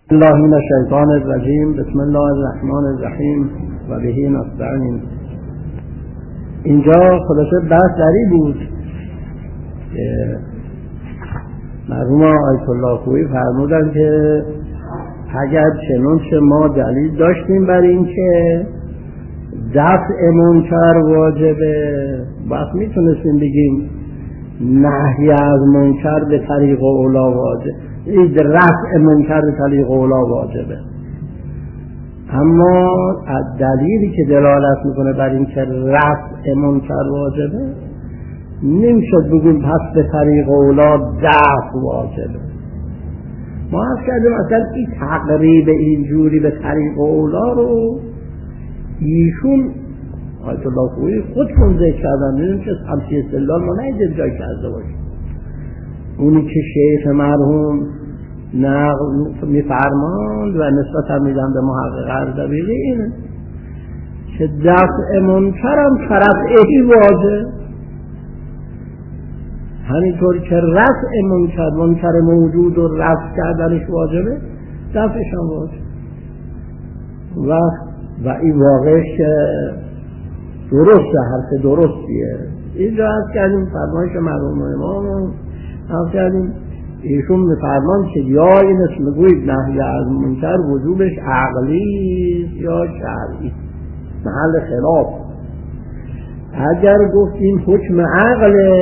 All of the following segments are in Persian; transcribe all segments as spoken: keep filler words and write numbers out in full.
الله من الشیطان الرجیم. بسم الله الرحمن الرحیم و به نستعین. اینجا خلاصه بحث دری بود که مرحوم آیت الله خویی فرمودن که اگر چنانچه ما دلیل داشتیم بر این که دفع منکر واجبه، وقت میتونستیم بگیم نهی از منکر به طریق اولا واجب، رفع منکر به طریق اولا واجبه. اما دلیلی که دلالت میکنه بر این که رفع منکر واجبه نمیشد بگیم پس به طریق اولا دفع واجبه. ما از کردیم اصلا این تقریب اینجوری به طریق اولا رو ایشون آیت الله خویی خودشون ذکر کردن. میدونیم که همچی استدلال ما نیدیم جای کرده باشیم. اونی که شیخ مرحوم نقل میفرماند و نسبت هم میدن به محقق اردبیلی اینه که دفع منکر هم رفعهی واجب، همینطور که رفع منکر منکر موجود و رفع کردنش واجبه، دفعش هم واجب. و و این واقعش درسته، حرف درستیه. اینجا از کردیم فرمایش مرحوم امام از کردیم ایشون میفرمان که یا این اسم گوید نهی از منکر وجوبش عقلی یا شرعی، محل خلاف. اگر گفتیم حکم عقله،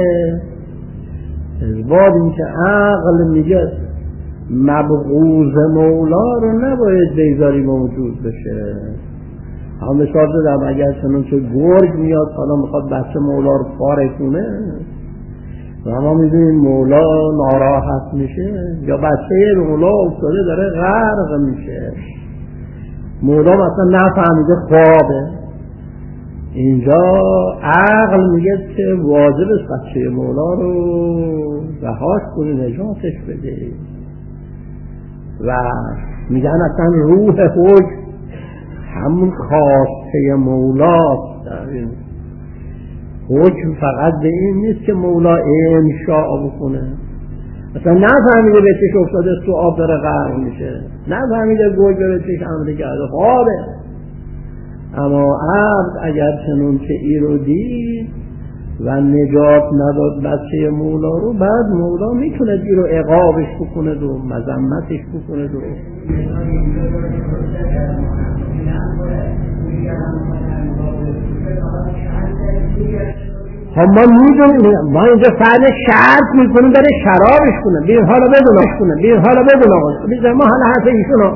اثبات این که عقل میگه مبغوض مولا رو نباید بیزاری موجود بشه. هم مثال دادم اگر چنانچه گرگ میاد حالا میخواد بچه مولا رو پاره کنه و ما میدونیم مولا ناراحت میشه، یا بچه مولا افتاده داره غرق میشه، مولا مثلا نفهمیده خوابه، اینجا عقل میگه که واجب است بچه مولا رو رهاش کنی، نجاتش بده. و میگن اصلا روح حکم همون خواسته مولاست. در این حکم فقط به این نیست که مولا انشاء بکنه، مثلا نفهمیده به چش افتاده تو آب داره غرق میشه، نفهمیده گوی به چش عمله کرده خوابه. اما عبد اگر چنون که ای رو دید و نجات نداد بچه مولا رو، بعد مولا میتونه ای رو عقابش بکنه و مذمتش بکنه. و هم ما میدونیم ما اینجا فعل شرط میکنیم برای شرابش کنه، بیر حالا بدوناش کنه، بیر حالا بدوناش بیر ما حالا حرف ایشونو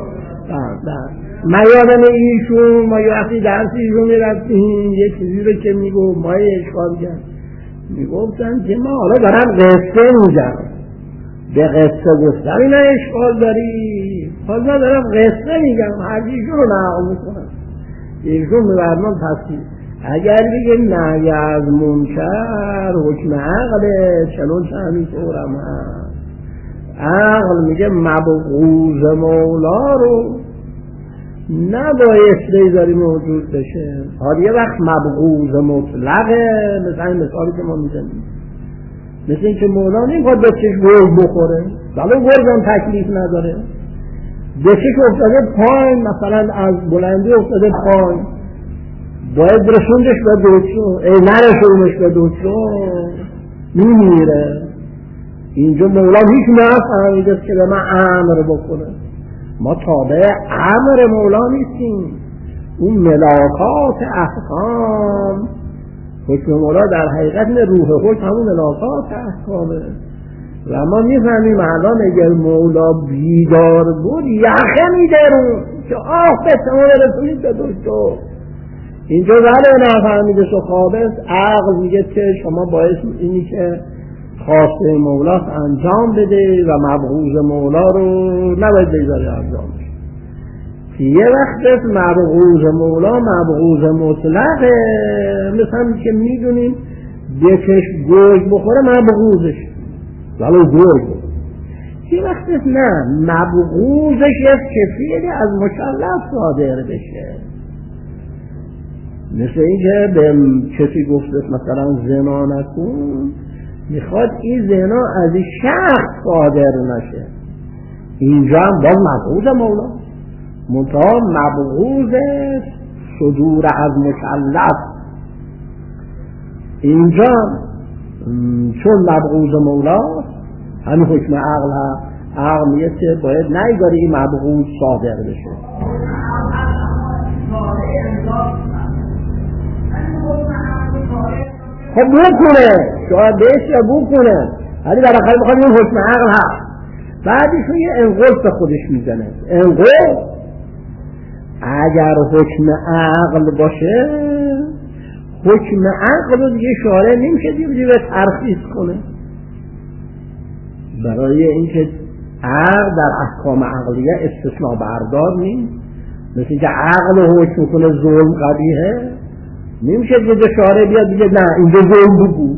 ما یادم ایشون ما یه وقتی درس ایشون میرفتیم یه چیزی رو که میگو ما یه اشکال کرد، میگفتن که ما حالا دارم قصه میگم، به قصه گفتن اینا اشکال داری، حالا دارم قصه میگم، هر ایشون رو نقل میکنم. ایشون میبرمان پسی اگر بگه نهی از منکر حکم عقله، چنون چه همین طورم هست. عقل میگه مبغوض مولا رو نبایست بیزاری موجود بشه. حالا یه وقت مبغوض مطلقه، مثل این مثالی که ما میزنیم، مثل این که مولا نمیخواد به چش گرگ بخوره، ولی گرگ هم تکلیف نداره، به چش افتاده پایین، مثلا از بلندی افتاده پایین، باید رسوندش به دکتر، ای نرسونش به دکتر میمیره. اینجا مولا هیچ نفهمیده که به من امر بکنه، ما تابع امر مولا نیستیم. اون ملاکات احکام، حکم مولا در حقیقت روح حکم همون ملاکات احکامه. و ما میفهمیم الان اگر مولا بیدار بود یخه میدارون که آه به شما رسونید به دکتر. اینجا ولی نفهمیده شو خوابست، عقل میگه که شما باید اینی که خواسته مولا انجام بده و مبغوض مولا رو نباید بیزاری انجام بده. یه وقت مبغوض مولا مبغوض مطلقه، مثلا که میدونیم بکش گوش بخوره مبغوضش ولو گوش بخوره. یه وقت نه، مبغوضش یک کفیه از مکلف صادر بشه، مثل این که به کسی گفته مثلا زنا نکن، میخواد این زنا از این شخص صادر نشه، اینجا هم باز مبغوض مولا، منتها مبغوض صدور از مکلف. اینجا چون مبغوض مولا همین حکم عقل هست، عقل میگه که باید نگذاری این مبغوض صادر بشه. خب بکنه شاید بهش یا بکنه، ولی بالاخره بخواد این حکم عقل هست. بعدش یه انقلب به خودش میزنه. انقلب اگر حکم عقل باشه، حکم عقل رو دیگه شارع نمیشه دیگه به ترخیص کنه. برای اینکه عقل در احکام عقلیه استثناء بردار نیست، مثل اینکه عقل رو حکم کنه ظلم قبیحه، نمیشه دیگه شارع بیاد دیگه نه اینجا ظلم بگو.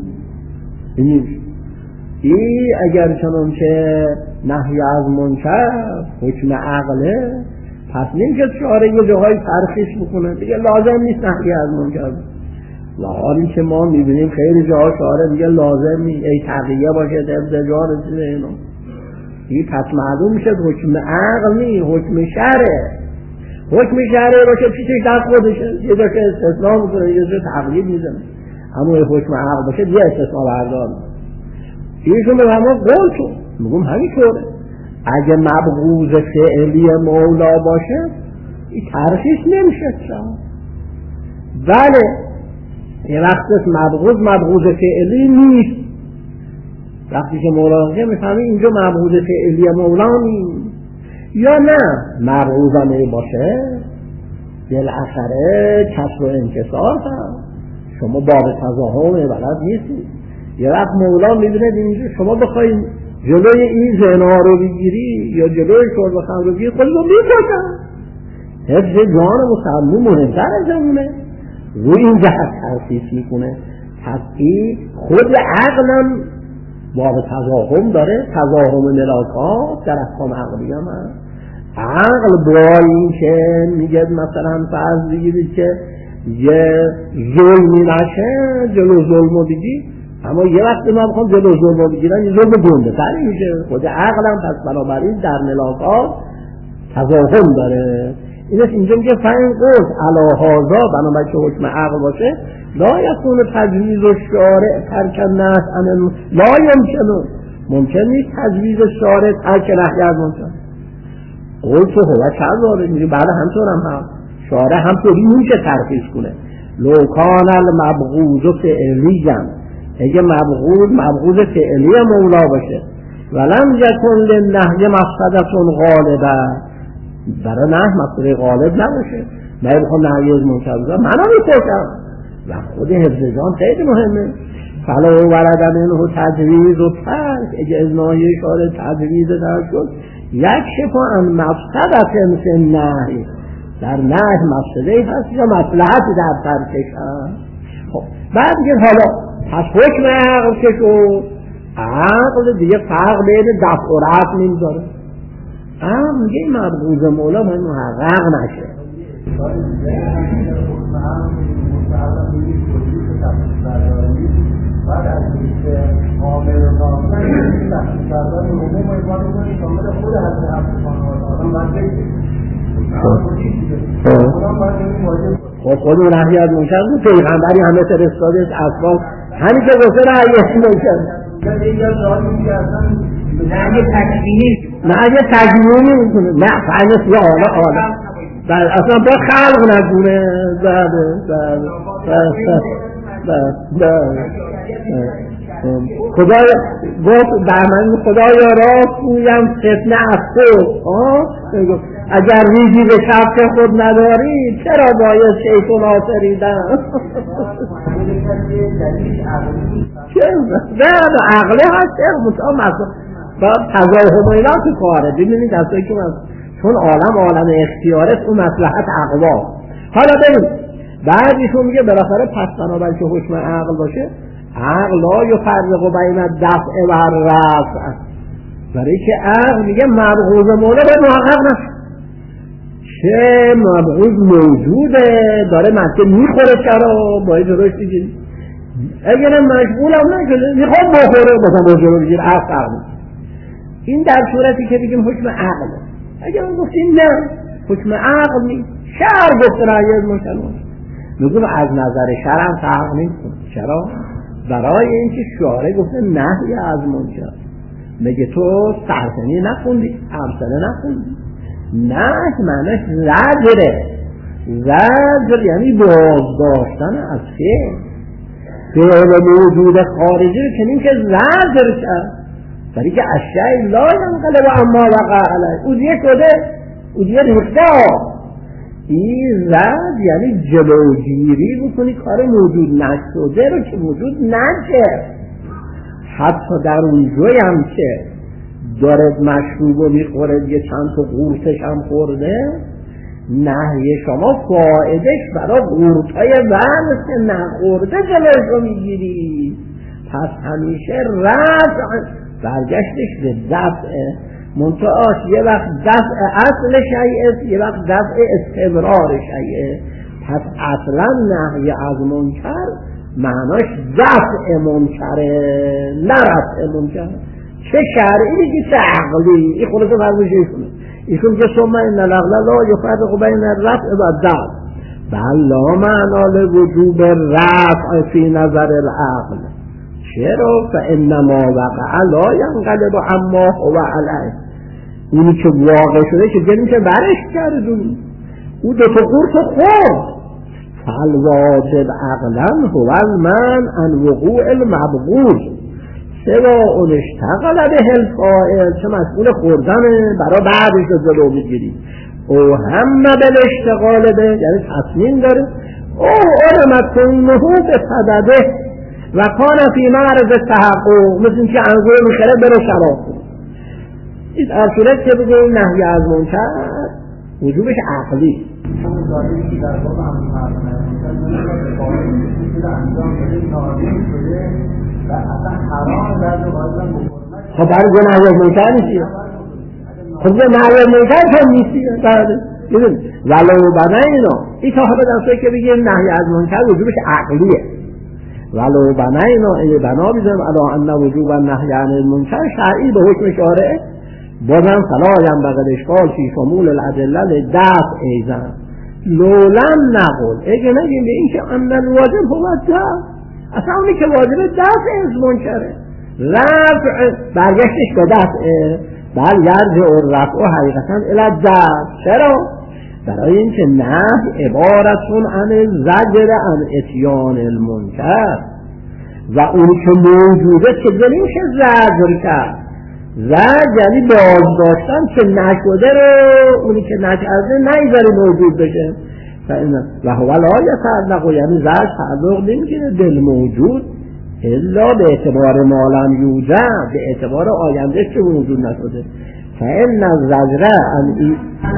این اگر چنانچه نهی از منکر حکم عقله، پس نمیشه شارع یه جاهای ترخیص بکنه دیگه، لازم نیست نهی از منکر. حالی که ما میبینیم خیلی جاها شارع میگه لازم نیست، ای تقیه باشه ابزجار رسیده اینا. این پس معلوم میشه حکم عقل نیست، حکم شرعه. حکم شرعه باشه پیشش دست خودشه، یه جا که استثناء میکنه یه جا تقیید میزنه. اما حکم عقل باشه یه استثناء بردار. ایشون به همه قول شد، میگم همینطوره. اگه مبغوض فعلی مولا باشه این ترخیص نمیشه شد. بله یه وقت مبغوض مبغوض فعلی نیست، وقتی که مولا میگه میفهمی اینجا مبغوض فعلی مولا نیست. یا نه مبغوض هم باشه بالاخره کسر و انکسار هست، شما باب تظاهر بلد نیستید. یه وقت مولا میبینه اینجا شما بخواید جلوی این زنا رو بگیری یا جلوی شرب خمر رو بگیری خود رو میکشن. حفظ جان مسلمون مهمتر از همونه، روی این جهت ترخیص میکنه. تفقیه خود عقلم باب تضاهم داره، تضاهم ملاکات در احکام عقلی هم هست. عقل با این که میگه مثلا فرض بگیرید که یه ظلمی نشه جلو ظلم رو بگی، اما یه وقتی ما بخوام جلو ظلم رو بگیرن یه ظلم گنده تری میشه. خود عقلم پس بنابراین در ملاکات تضاهم داره. اینش اینجا میگه فین قلت علا هازا، بنابراین که حکم عقل باشه لا یکون تجویز و شارع ترک النهی عن لا یمکنه، ممکن نیست تجویز شارع ترک نهی از منکر. قلت هو کذالک، میگه بله همطور هم هست، شارع همطوری نمیشه ترخیص کنه. لو کان المبغوض فعلیا، اگه مبغوض مبغوض فعلی مولا باشه، ولم یکن للنهی مفسدة غالبه، برای نه مفسده غالب نباشه، من بخوام نهی از منکر بزنم منو میکشم. و خود حفظ جان خیلی مهمه. فلو ورد منه تجویز و ترک، اگه از ناحیه شارع تجویز ترک شد، یک شفا عن مفسدة مثل نهی، در نهی مفسده هست یا مصلحتی در ترکش هست. خب بعد دیگه حالا پس حکم عقل که شد، عقل دیگه فرق بین دفع و رفع نمیذاره. عقل میگه این مبغوض مولا باید محقق نشه. بعد از اینکه عامل و نامل تحصیل کردن عموم ایمان کنید شامل خود حضرت عبدالله آدم باید بگید. خب خود اون نهی از منکر بود، پیغمبری همه فرستادش اصلا همین که گفته نهی از منکر. نهی تکوینی نهی تکوینی میکنه، نه فعلش یا حالا حالا اصلا با خلق نکنه. بله بله بله خدا گفت در من خدایا راست گویم فتنه از خود، اگر ریزی به شبک خود نداری چرا باید شیطان آفریدن؟ نه عقله هست با تضاهم اینا تو کاره. ببینید از که من چون عالم عالم اختیارت اون مصلحت عقلا. حالا ببین بعدیشون میگه بالاخره پس بنابراین که حکم عقل باشه، عقل لا یفرق بین الدفع و الرفع، برای که عقل میگه مبغوض مولا باید محقق نشه. چه مبغوض موجوده داره مکه میخوره چرا باید جلوش بگیری، اگر مشغول هم نشده میخواد بخوره مثلا با جلو بگیر عقل عقل. این در صورتی که بگیم حکم عقل. اگر ما گفتیم نه حکم عقل نیست، شرع گفته نهی از منکر باشه، میگم از نظر شرع هم فرق نمیکنه. چرا؟ برای اینکه شارع گفته نهی از منکر. میگه تو سرزنی نخوندی، امثله نخوندی. نه معنیش زجره. زجر یعنی بازداشتن از فعل. فعل موجود خارجی رو چنین که زجر کرد، برای که اشیاء لا ینقلب عما وقع علیه، اوزیه شده، اوزیه ریخته. این زد یعنی جلوگیری بکنی کار موجود نشده رو که موجود نشه. حتی در اونجایی هم که دارد مشروب رو میخورد یه چند تا قورتش هم خورده، نهی شما فایدش برای قورتای ونس که نخورده جلوش رو میگیری. پس همیشه رفع برگشتش به دفعه، منطقاش یه وقت دفع اصل شیعه، یه وقت دفع استمرار شیعه. پس اصلا نهی از منکر معناش دفع منکره، نه رفع منکر. چه شرعی میگی چه عقلی. این خودتو فرموش ایشونه ایشون که ثم ان العقل لا یفرق بین الرفع و الدفع بل لا معنا لوجوب الرفع فی نظر العقل. چرا؟ فانما وقع لا ینقلب عما هو علیه. اونی که واقع شده که جنی که برش کردونی او دو تا قورت خورد. فالواجب عقلا هو المنع عن وقوع المبغوض سوا اون اشتغل به الفاعل، چه مسئول خوردنه برای بعدش رو جلو میگیری. او هم بالاشتغال به یعنی تصمیم داره او علمت کنه به صدده و کان فی معرض تحقق، مثل این که انگور میخره بره شراب کنه. این در صورت که بگه این نهی از منکر وجوبش عقلی. همون داده که در باب هم و اصلا حرام در دوازن بکنه. خب برای گناه از منکر نیستی؟ خب گناه از منکر هم نیستی؟ ببین ولو بنینا این تا حالا در صورتی که بگیم نهی از منکر وجوبش عقلیه. ولو بنینا این بنا بیزم علا ان وجوب النهی عن المنکر شرعی به حکم شارع بازم فلا ینبغی اشکال فی شمول الادله لدفع ایزن لولم نقول. اگه نگیم به این که ان الواجب هو الدفع، اصلا اونی که واجب دفع از منکره، رفع برگشتش به دفعه، بل یرجع الرفع حقیقتا الی الدفع. چرا؟ برای اینکه نهی عبارتون عن زجر عن اتیان المنکر و اونی که موجوده که نمیشه زجر کرد. زجر یعنی بازداشتن که نشده رو اونی که نکرده نیذاره موجود بشه. و هو لا یتعلق یعنی زجر تعلق نمیگیره دل موجود الا به اعتبار ما لم یوجد، به اعتبار آینده که موجود نشده. فان الزجر عن ای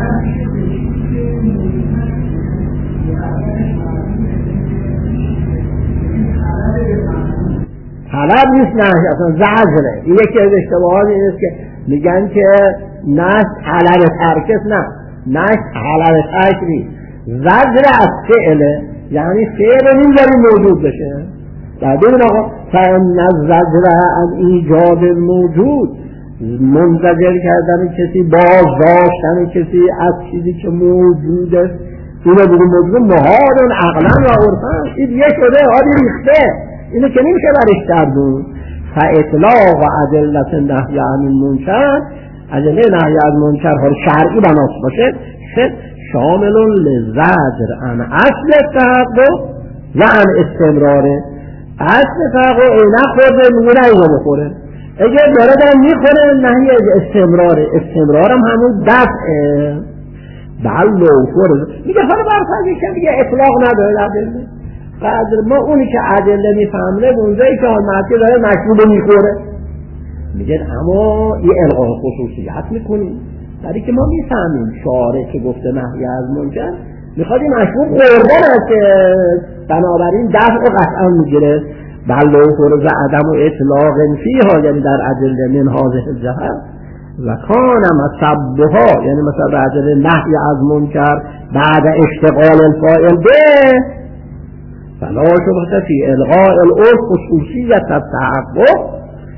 طلب نیست، نه اصلا زجره. این یکی از اشتباهات این است که میگن که نه طلب ترکس، نه نه طلب ترک نیست، زجر از فعله، یعنی فعل نمیذاری موجود بشه. در ببین آقا فان الزجر عن ایجاد موجود، منزجر کردن کسی، بازداشتن کسی از چیزی که موجوده، اینو بگیم موجود مهارن عقلا و عرفن. این دیگه شده آدی ریخته، اینو که نمیشه برش کردون. فاطلاق و ادلت نهی عن المنکر، ادله نهی از منکر ها شرعی بناس باشه شامل لزجر عن اصل تحقق و عن استمراره. اصل تحقق ای نخورده میگه نهی بخوره، اگر داره دارم میخوره نهی از استمراره، استمرارم همون دفعه. بل لو فرض میگه حالا برفرضی که میگه اطلاق نداره ادله قدر ما اونی که ادله میفهمه اونجایی که حالمتی داره مشروب میخوره میگه اما یه الغای خصوصیت میکنیم، برای که ما میفهمیم شارع که گفته نهی از منکر میخواد این مشروب خوردن است که بنابراین دفع و قطعا میگیره. بل لو فرض عدم و اطلاق فیها یعنی در ادله من هذه الجهت و کان مسبها یعنی مثلا در ادله نهی از منکر بعد اشتغال الفاعل به فلا شبهه فی الغاء العرف خصوصیت التحقق،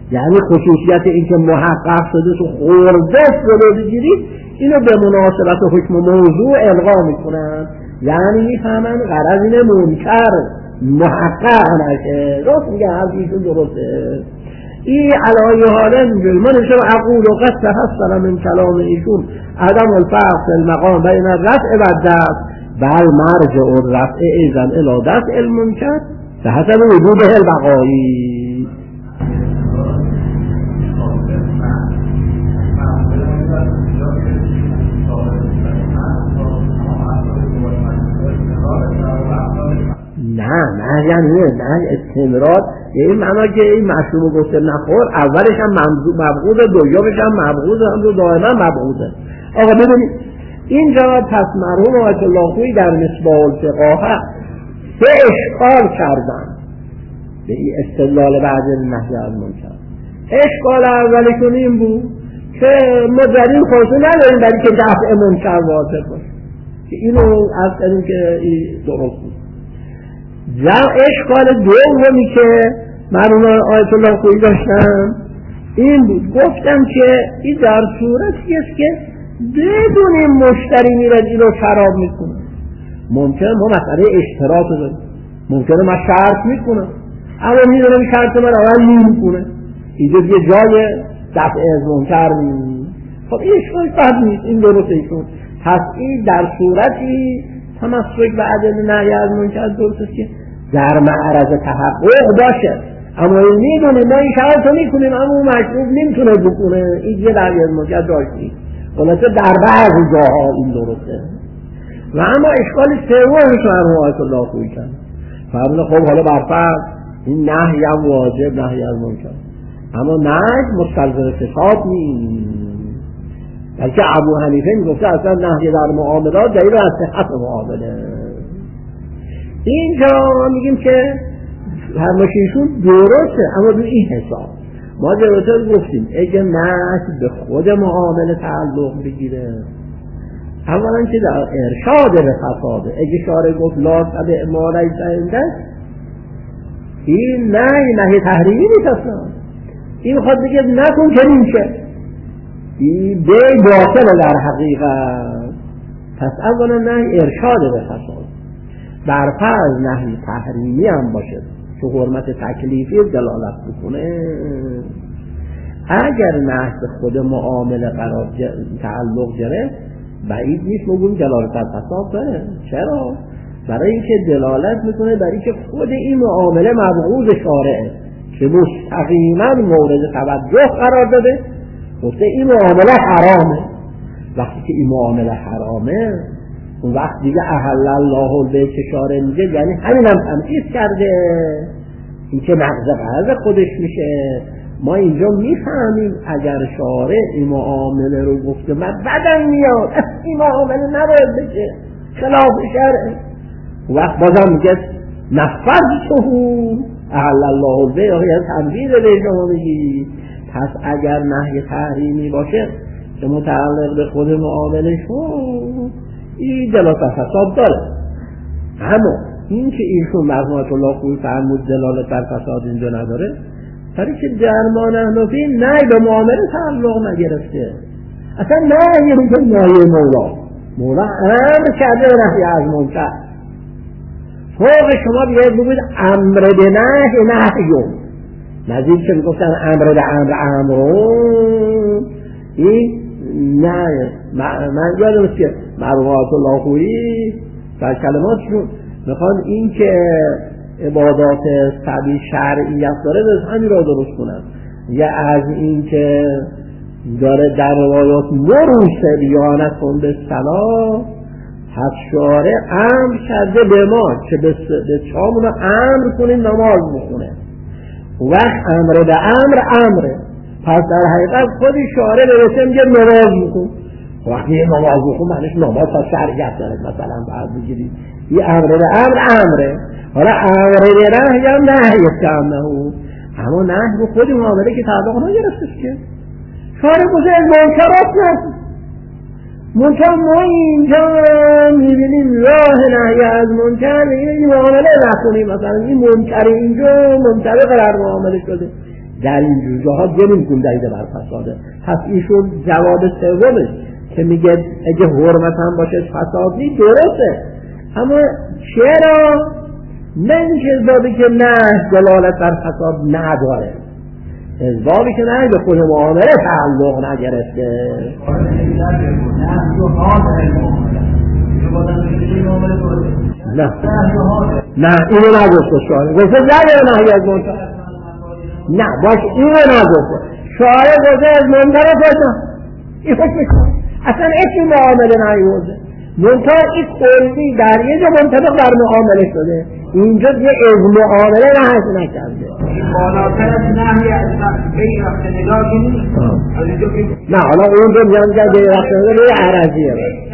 یعنی خصوصیت این که محقق شده تو خورده جلو بگیری اینو به مناسبت حکم موضوع القا میکنن، یعنی میفهمن غرض اینه منکر محقق نشه. راست میگه از ایشون درسته. این علایه حاله میگه من شب عقول و قد تحصل من کلام ایشون عدم الفرق فی المقام بین الرفع و الدفع بل مرجع الرفع ایضا الی دفع المنکر بحسب وجوده البقایی. نه نه یعنی نه استمرار یعنی معنا که این مشروب گفته نخور اولش هم مبغوضه دومش هم مبغوضه هم دو دائما مبغوضه. آقا ببینید اینجا پس مرحوم آیت الله خویی در مصباح الفقاهه سه اشکال کردن به این استدلال بعد نهی از منکر. اشکال اولیشون این بود که ما در این خواستو نداریم برای که دفع منکر واجب باشه که اینو از کنیم که این درست بود. اشکال دومی که مرحوم آیت الله خویی داشتن این بود، گفتم که این در صورتی است که بدون این مشتری میرد این رو خراب میکنه. ممکنه ما مسئله اشتراط داریم، ممکنه ما شرط میکنم اما میدونم شرط من اول نمیکنه، اینجا دیگه جای دفع از منکر نیست. خب این اشکال بد نیست، این درسته ایشون. پس این در صورتی تمسک به ادله نهی از منکر درست است که در معرض تحقق باشه، اما این میدونیم ما این شرط رو میکنیم اما اون مشروب نمیتونه بکنه، این یه نهی از منکر داشتی. خلاصه در بعضی جاها این درسته. و اما اشکال سومش مرحوم آیت الله خویی کرد، فرمود خب حالا برفرض این نهی هم واجب نهی از منکر، اما نهی مستلزم فساد نیست، بلکه ابو حنیفه میگفته اصلا نهی در معاملات دلیل از صحت معامله. اینجا میگیم که فرمایششون درسته اما به این حساب ما جلوتر گفتیم اگه نهی به خود معامله تعلق بگیره، اولا که در ارشاد به فساده، اگه شارع گفت لا تبع ما لیس عندک، این نهی نهی تحریمی نیست اصلا، این میخواد بگه نکن که نیشه، این به باطل در حقیقت. پس اولا نهی ارشاد به فساد، بر فرض نهی تحریمی هم باشه که حرمت تکلیفی دلالت بکنه، اگر نهی به خود معامله قرار تعلق گرفت بعید نیست بگیم دلالت بر فساد داره. چرا؟ برای اینکه دلالت میکنه برای اینکه خود این معامله مبغوض شارعه که مستقیما مورد توجه قرار داده، گفته این معامله حرامه. وقتی که این معامله حرامه اون وقت دیگه احل الله البیع که شارع میگه یعنی همین هم تمثیل کرده، این که نقض قرض خودش میشه. ما اینجا میفهمیم اگر شارع این معامله رو گفته من بدم میاد این معامله نباید بشه خلاف شرعه، وقت بازم میگه نفذته احل الله البیع، یعنی تنبیه به شما میگی. پس اگر نهی تحریمی باشه که متعلق به خود معامله شد این دلالت بر فساد داره. اما این که ایشون مرحوم آیت الله خویی فرمود دلالت بر فساد اینجا نداره، برای که در ما نحنفی نهی به معامله تعلق نگرفته، اصلا نهی میگه نهی مولا مولا امر کرده به نهی از منکر. فوق شما بیاید بگوید امر به نهی نهیون، نزدیک که میگفتن امر به امر امرون، این نه من یادم است که مرحوم آیت الله خویی در کلماتشون میخوان این که عبادات سبی شرعیت داره به همین را درست کنن، یا از این که داره در روایات مروسه بیانت کن به صلاح، پس شارع امر کرده به ما که به چامون امر کنیم نماز بخونه، وقت امر به امر امره، پس در حقیقت خودی شارع به رسه میگه نماز بخون. وقتی نماز بخون معنیش نماز تا شرعیت داره، مثلا باید بگیرید این امر به امر امره، حالا امر به نهی هم نهی کامنه، اما نهی به خود معامله که تعلق نگرفتش که شارع گفته از منکرات نه. منکر ما اینجا میبینیم راه نهی از منکر این معامله نکنیم، مثلا این منکر اینجا منطبق در معامله شده، در این جاها نمیگیم دلیل بر فساده. پس ایشون جواب سومش که میگه اگه حرمت هم باشه فساد نیست درسته، اما چرا نه اینکه اسبابی که نه دلالت بر فساد نداره، اسبابی که نه به خود معامله تعلق نگرفته. نه نه اینو نگفته شاعر، گفته نگه نهی از منکر، نه باش اینو نگفته شاعر، گفته از منکر فساد این حکم کنه اصلا اسم معامله نیورده. منتها این کلی در یه جا منطبق در معامله شده، اینجا یه از معامله نهی نکرده. بالاتر از نهی از غیر وقت نگاه نیست. نه حالا اون رو میان که غیر وقت نگاه روی عرضیه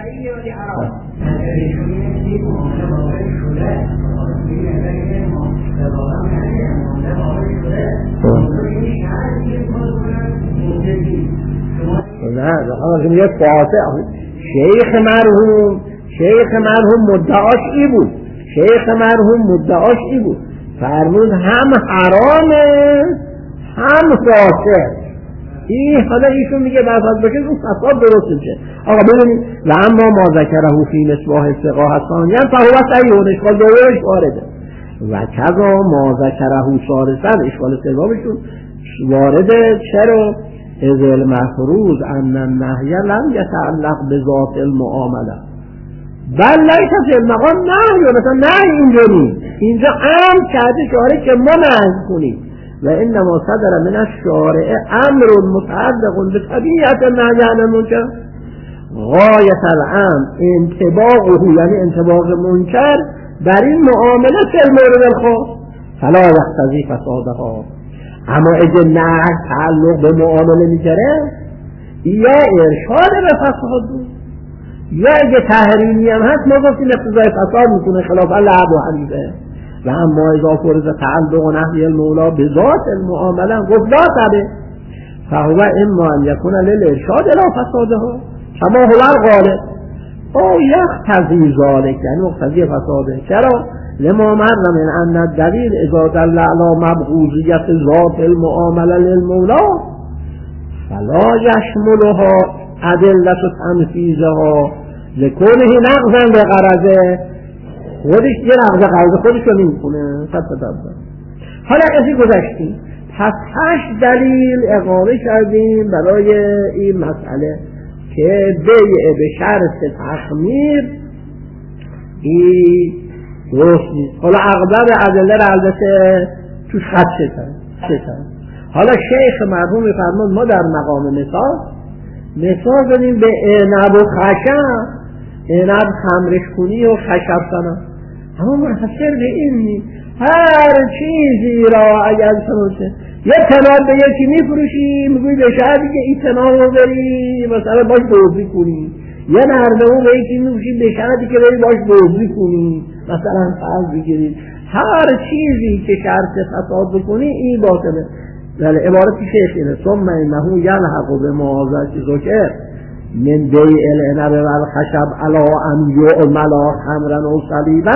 نه حالا میگه فاسق. شیخ مرحوم شیخ مرحوم مدعاش ای بود شیخ مرحوم مدعاش ای بود فرمود هم حرامه هم فاسق. این حالا ایشون میگه برفض باشه اون فساد درست میشه. آقا ببینید و اما ما ذکره فی مصباح الثقه ثانیا فهو صحیح، اشکال دومش وارده. و کذا ما ذکره ثالثا، اشکال سومشون وارده. چرا؟ از المفروض ان النهی لم یتعلق بذات المعامله بل لیس فی المقام نهی. مثلا نهی اینجا نیست، اینجا امر کرده شارع که ما نهی کنیم و انما صدر من الشارع امر متعلق بطبیعت النهی عن المنکر غایت الامر انطباقه، یعنی انطباق منکر بر این معامله فی المورد الخاص فلا یقتضی فسادها. اما اگه نه تعلق به معامله میگره یا ارشاد به فساد بود یا اگه تحریمی هم هست ما گفتیم اقتضای فساد میکنه خلاف لعب و حریفه. و اما اذا فرض تعلق و نهی المولا به ذات المعامله گفت لا تبه فهو اما ان یکون للارشاد الى فسادها کما هو الغالب او یقتضی ذلک، یعنی مقتضی فساده. چرا؟ لما مر من ان الدلیل اذا دل على مبغوضیت ذات المعامله للمولا فلا یشملها ادله تنفیذها لکونه نقضا بغرضه. خودش یه نقض غرض خودش رو نمیکنه. حالا از این گذشتیم، پس هشت دلیل اقامه کردیم برای این مسئله که بیع به شرط تخمیر این درست نیست. حالا اغلب ادله را البته توش خط شدن. حالا شیخ مرحوم فرمود ما در مقام مثال مثال دادیم به عنب و خشب، عنب خمرش کنی و خشب کنم، اما منحصر به این نیست. هر چیزی را اگر سنوشه یه تناب به یکی میفروشی میگوی به شهری که این تناب رو بری مثلا باش بازی کنی، یه نردمو به یکی میفروشی به شهری که بری باش بازی کنی، مثلا فرض بگیرید هر چیزی که شرط فساد بکنی این باطله. ولی عبارت شیخ اینه ثم انه یلحق بمعاذات ذکر من بیع العنب والخشب علی ان یعمل خمرا و صلیبا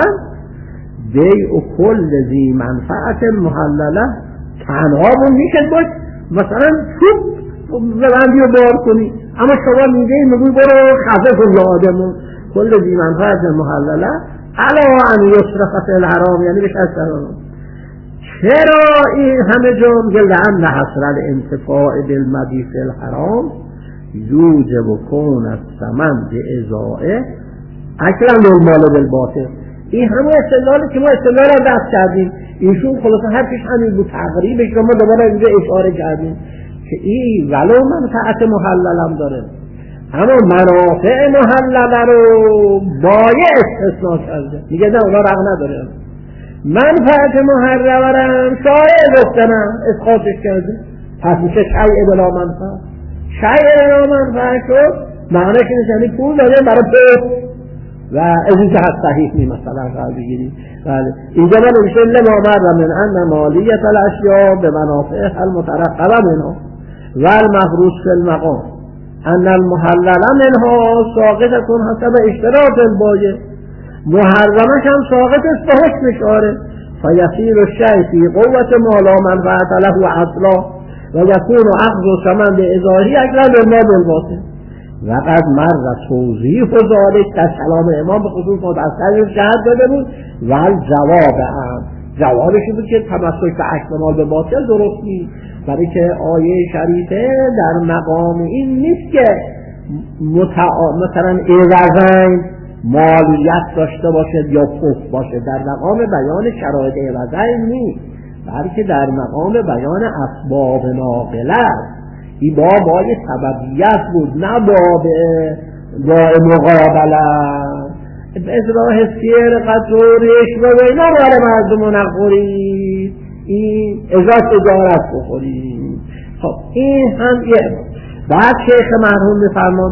بیع کل ذی منفعت محلله. تنها اون میشه باش مثلا چوب بلندی رو بار کنی، اما شما میگه میگوی برو خفه کن آدمون کل ذی منفعت محلله علی ان یصرف فی الحرام، یعنی به شرط حرام. چرا این همه جمع لأن حصر الانتفاع بالمبیع فی الحرام یوجب کون الثمن بإضاعه اکرم للمال بالباطل. این همه استدلالی که ما استدلال را دست کردیم، ایشون خلاصه حرفش همین بود، تقریبش رو ما دوباره اینجا اشاره کردیم که این ولو منفعت محلل هم داره، اما منافع محلل رو بایع استثناء کرده، میگه نه اونا رق نداره. منفعت محرمرم شایع گفتنم اسقاطش کرده، پس میشه شیء بلا منفعت. شیء بلا منفعت شد معنیش اینه یعنی پول داده برای پول و از این جهت صحیح نی مثلا قرار بگیریم. بله اینجا من نوشته لما مر من ان مالیت الاشیاء به منافع المترقبه منها و المفروض فی المقام ان المحلل منها ساقطه حسب اشتراط البایع، محرمش هم ساقط است به حکم شارع فیصیر الشیء فی قوت ما لا منفعت له اصلا. و یکون و عقد و ثمن به ازاهی اکرم الله بالباطن و قد مر توضیح و ذالک در کلام امام به خصوص متأثر جهت داده بود و جواب هم جوابش بود که تمسک به اکمال به باطل درست نیست، برای که آیه شریفه در مقام این نیست که متع... مثلا عوضین مالیت داشته باشد یا کف باشد، در مقام بیان شرایط عوضین نیست، بلکه در مقام بیان اسباب ناقله است. این باب بای سببیت بود، نه باب بای مقابله. اصلاح سیر قطر و رشوه و اینا مال مردم نخورید، این ازا تجارت بخورید. خب این هم یه بعد شیخ مرحوم بفرمان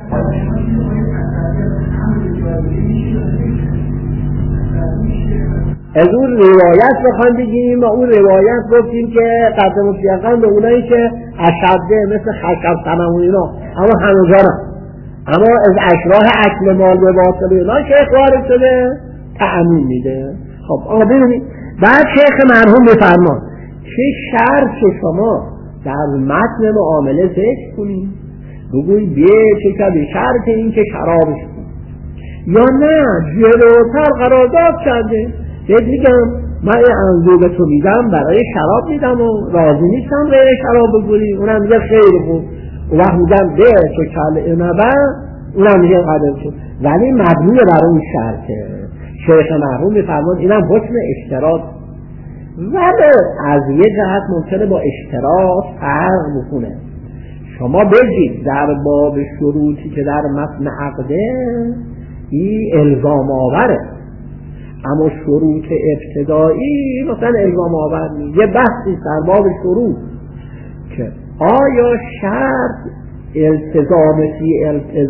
از اون روایت بخوایم بگیم و اون روایت گفتیم که قدم و فیقن به اونایی که اشده مثل خشب صنم و اینا اما هنوزانا اما از اشراح اکل مال به باطل اینا شیخ وارد شده تأمین میده. خب آقا ببینید بعد شیخ مرحوم بفرمان چه شرط شما در متن معامله ذکر کنید، بگوی بیه چه که به شرط این که شرابش کنید یا نه جلوتر قرارداد کرده بهت میگم من این انزو به تو میدم برای شراب میدم و راضی نیستم غیر شراب بگوری، اونم میگه خیلی خوب، اون وقت میگم به تو کل نبر، اونم میگه قدر شد، ولی مبنی بر اون شرطه. شیخ مرحوم میفرماد اینم حکم اشتراط، ولی از یه جهت ممکنه با اشتراط فرق بکنه. شما بگید در باب شروطی که در متن عقده این الزام آوره، اما شروط ابتدایی مثلا الزام آور نیست. یه بحثی در باب شروط که آیا شرط التزامتی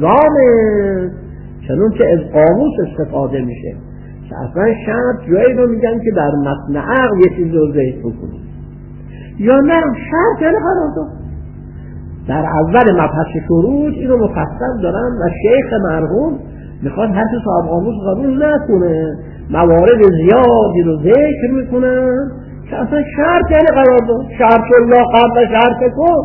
التزامه چنون که از قاموس استفاده میشه که اصلا شرط جایی رو میگن که در متن عقد یه چیز رو ذکر بکنید یا نه شرط یعنی قرارداد. در اول مبحث شروط اینو مفصل دارن و شیخ مرحوم میخواد هر چه صاحب قاموس قبول نکنه، موارد زیادی رو ذکر میکنن که اصلا شرط یعنی قرارداد. شرط الله قبل شرط کن،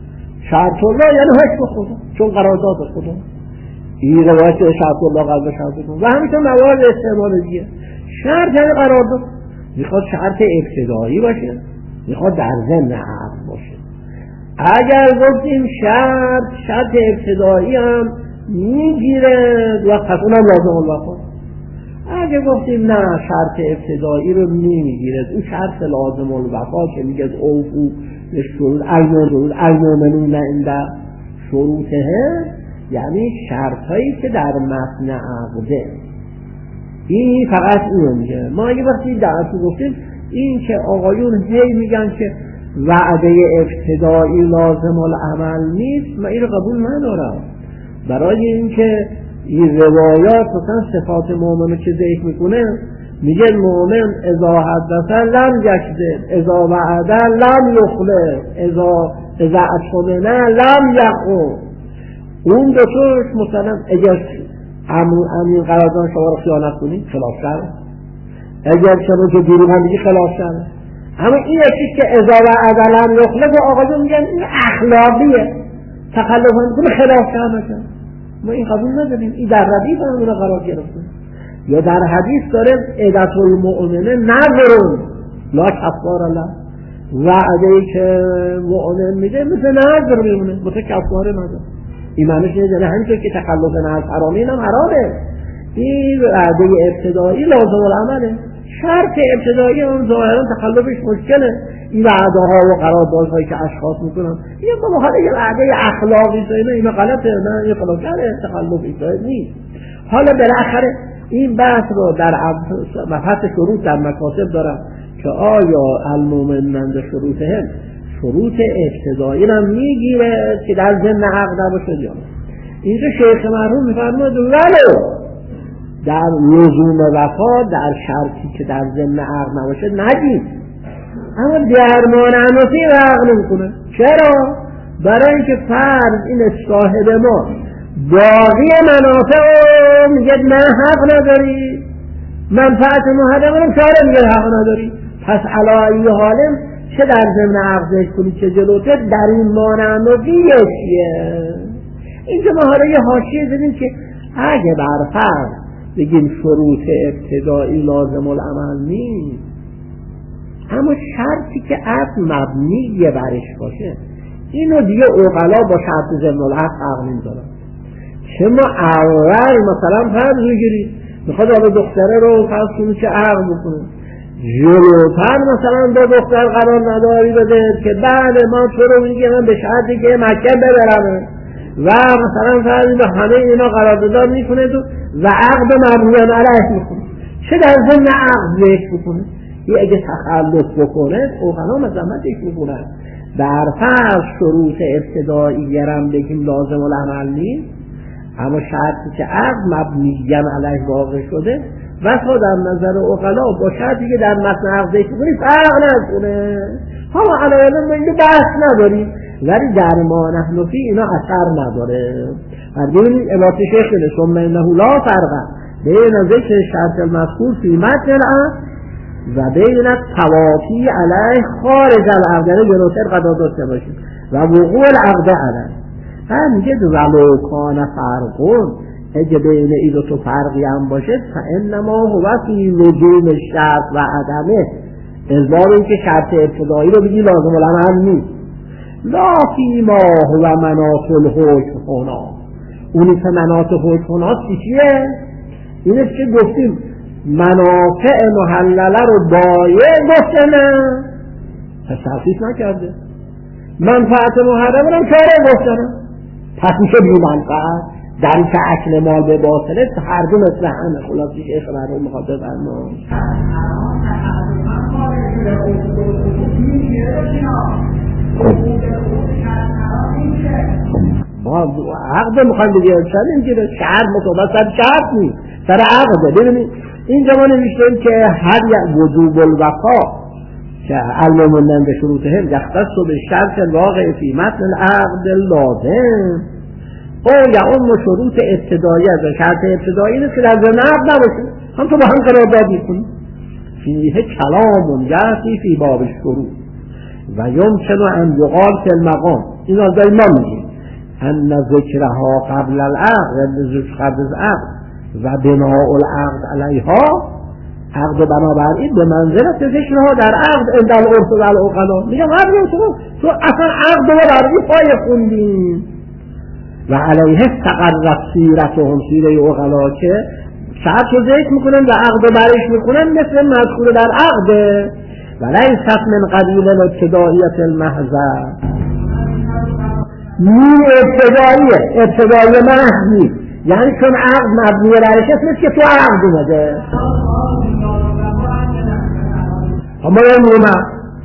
شرط الله یعنی حکم خدا چون قرارداد خدا، این روایت شرط الله قبل شرط کن و همینطور موارد استعمال دیگه. شرط یعنی قرارداد، میخواد شرط ابتدایی باشه، میخواد در ضمن عقد باشه. اگر گفتیم شرط شرط ابتدایی هم میگیره و پس اونم لازم الوفا، اگه گفتیم نه شرط ابتدایی رو نمیگیره، اون شرط لازم الوفا که میگه اوفو شروط المومنون المومنون عند شروطه، یعنی شرطایی که در متن عقده، این فقط اینو میگه. ما اگه وقتی دعوتی گفتیم این که آقایون هی میگن که وعده ابتدایی لازم العمل نیست، من این رو قبول ندارم، برای اینکه این روایات مثلا صفات مؤمن که ذکر میکنه میگه مؤمن اذا حدث لم یکذب، اذا وعد لم یخلف، اذا اذا اطمئن لم یخون. اون دو توش مثلا اگر امین قرارداد شما رو خیانت کنید خلاف کرده، اگر شما که دروغ هم بگی خلاف کرده. اما این چیز که اذا وعد لم یخلف آقایون میگن این اخلاقیه، تخلف میکنه خلاف کرده، ما این قبول نداریم. این در ردیف هم اون قرار گرفته. یا در حدیث داره عدت المؤمنه نظرون لا کفاره له، وعده‌ای که مؤمن میده مثل نظر میمونه مثل کفاره نداره. این معنیش اینه همینطور که تخلف نظر حرامی هم حرامه، این وعده ابتدایی لازم العمله. شرط ابتدایی هم ظاهرا تخلفش مشکله، این وعده ها و قراردادهایی که اشخاص میکنن یه مخاطب یه وعده اخلاقی سایه اینا غلطه، نه یه خلاف کرده تخلفی سایه نیست. حالا بالاخره این بحث رو در مبحث شروط در مکاتب دارم که آیا المؤمنون شروط هم شروط ابتدایی هم میگیره که در ضمن عقد نباشه یا نه. اینجا شیخ مرحوم میفرماید ولو در لزوم وفا در شرطی که در ضمن عقد نباشه نگید، اما درمان انوسی عقد نمیکنه. چرا؟ برای اینکه فرض این صاحب ما باقی منافع رو میگه نه حق نداری، منفعت محرم رو شاره میگه حق نداری، پس علی حالم چه در ضمن عقدش کنی چه جلوتر در این مانندگی یکیه. اینجا ما حالا یه حاشیه زدیم که اگه برفرض بگیم شروط ابتدایی لازم العمل نیست، اما شرطی که عقد مبنی برش باشه اینو دیگه عقلا با شرط ضمن العقد عقد نمیذارن. چه ما اول مثلا فرض بگیرید میخواد آقا دختره رو فرض کنید که عقد بکنه، جلوتر مثلا با دختر قرار نداری بده که بعد ما تو رو میگه من به شرطی که مکه ببرم و مثلا فرض به همه اینا قرارداد میکنه و عقد مبنی علیه میکنه. چه در ضمن عقد ذکر بکنه؟ یه اگه تخلف بکنه اوغلا مذمتش میکنن. در فرض شروط ابتدایی گرم بگیم لازم العمل نیست، اما شرطی که عقد مبنی علیه واقع شده و تا در نظر اوغلا با شرطی که در متن عقد ذکر کنی فرق نکنه. حالا علیه ما اینو بحث نداریم، ولی در ما نحن فی اینا اثر نداره. ببینید عبارت شیخ شده ثم انه لا فرق بین ذکر شرط المذکور فی متن العقد و بین التوافی علیه خارج العقد، یعنی جلوتر قضا داشته باشید و وقوع العقد علیه. هم میگه ولو کان فرقون، اگه بین این دو تا فرقی هم باشه فانما هو فی لزوم الشرط و عدمه، ازبار این که شرط ابتدایی رو بگی لازم العمل نیست، لا فی ما هو مناط الحکم هنا. اونی که مناط حکم هنا چیه؟ اینه که گفتیم منافع محلله رو بایع گفته نه، پس تفصیل نکرده. منفعت محرمه رو کاره گفته نه، پس میشه بی منفعت. در که اکل مال به باطله هر دو مثل همه. خلاصی که اخبر رو میخواد بفرما ما عقد میخوایم بگیم چند اینجا شرط مطابق سر شرط نیست، سر عقده. ببینید اینجا ما نوشتیم که هر یک وجوب الوفا که علم موندن به شروطهم یختص به شرط الواقع فی متن العقد لازم او یا اون شروط ابتدایی از شرط ابتدایی نیست که در ضمن عقد نباشه، هم تو با هم قرارداد میکنی. فیه کلام یأتی فی باب الشروط و یمکن ان یقال فی المقام، این از ما میگیم ان ذکرها قبل العقد قبل العقد و بناء العقد علیها، عقد بنابراین به منزلت ذکرها در عقد عند العرف و العقلا. میگم عقد تو تو اصلا عقد رو در این پای خوندیم و علیه استقرت سیرتهم، سیره عقلا که شرط رو ذکر میکنن و عقد رو برش میکنن مثل مذکور در عقد و لیست من قبیل الابتدائیت المحضر. نی ابتدائیه، ابتدایی محض نیست، یعنی چون عقد مبنی برش است مثل که تو عقد اومده. اما یه نیمه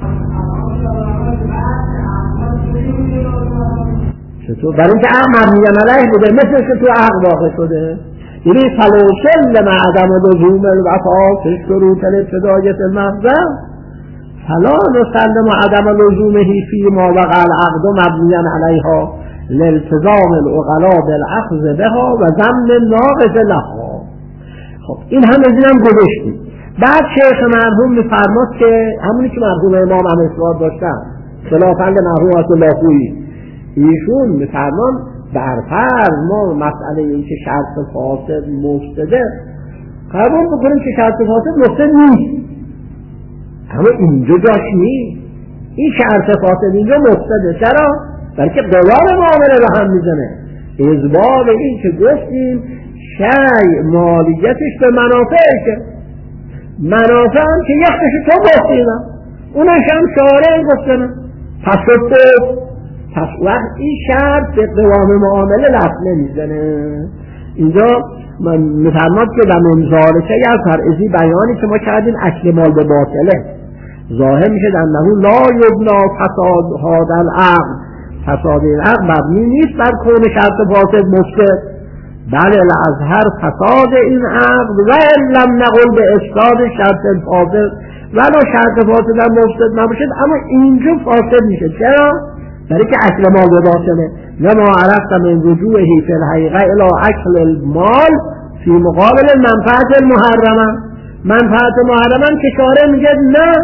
چطور؟ برای اینکه عقد مبنی علیه بوده مثل که تو عقد واقع شده. یعنی فلوشل لما عدم لزوم الوفا فی شروط الابتدائیت المحضر فلا نسلم عدم لزومه فی ما وقع العقد مبنی علیها لالتزام العقلاء بالاخذ بها و ضمن ناقض لها. خب این هم از این هم گذاشتیم. بعد شیخ مرحوم میفرماد که همونی که مرحوم امام هم اصرار داشتن خلافند مرحوم الله خویی، ایشون میفرمان در فرض ما مسئله این که شرط فاسد مفسده قبول بکنیم که شرط فاسد مفسد نیست، اما اینجا جاش نیست. این شرط فاسد اینجا مفسده. چرا؟ بلکه قوام معامله رو هم میزنه. ازباب این که گفتیم شیء مالیتش به منافعه، منافع هم که یختش تو گفتیم اونش هم شاره گفتنه، پس تو پس وقت این شرط به قوام معامله لفظ نمیزنه. اینجا من میفرماد که در منظاره که از فرعزی بیانی که ما کردیم اکل مال به باطله ظاهر میشه در نهو لا یبنا فساد هذا العقد، فساد این عقد مبنی نیست بر کون شرط فاسد مفسد، بله الازهر فساد این عقد و لم نقل به افساد شرط فاسد، ولو شرط فاسد هم مفسد نباشد اما اینجا فاسد میشه. چرا؟ برای که اکل مال به باطله. لما عرفت من رجوعه فی الحقیقه الى اکل المال فی مقابل منفعت المحرمه. منفعت محرمه که شارع میگه نه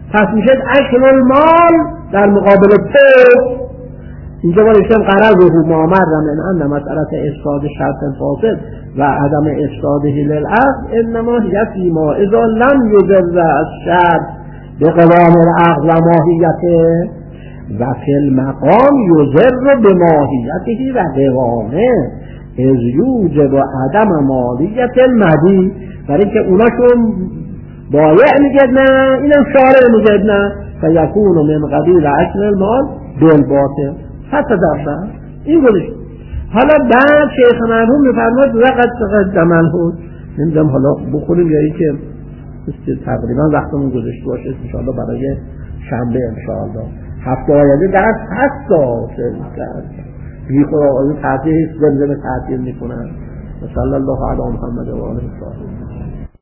پس میشه اکل المال در مقابل تو. اینجا بارشتم قرضه معامر من ان مسئلت افساد شرط فاسد و عدم افساده للعقد انما هی فیما اذا لم یضر از شرط به قوام العقد و ماهیته و فی المقام یضر به ماهیته و قوامه از یوجب عدم مالیت المدی، برای که اوناشون بایع میگه نه، اینم شارع میگه نه، فیکون من قبیل اکل المال بالباطل حتی دفعه این گوش. حالا بعد شیخ مرحوم میفرماد وقت تقدم الهود، نمیدونم حالا بخوریم یا ای که تقریبا وقتمون گذشته باشه انشاءالله برای شنبه انشاءالله هفته آینده درست هست داشت بی خدا آیون تعطیل زمزم تعطیل میکنن. صلی الله علی محمد و آله و صحبه.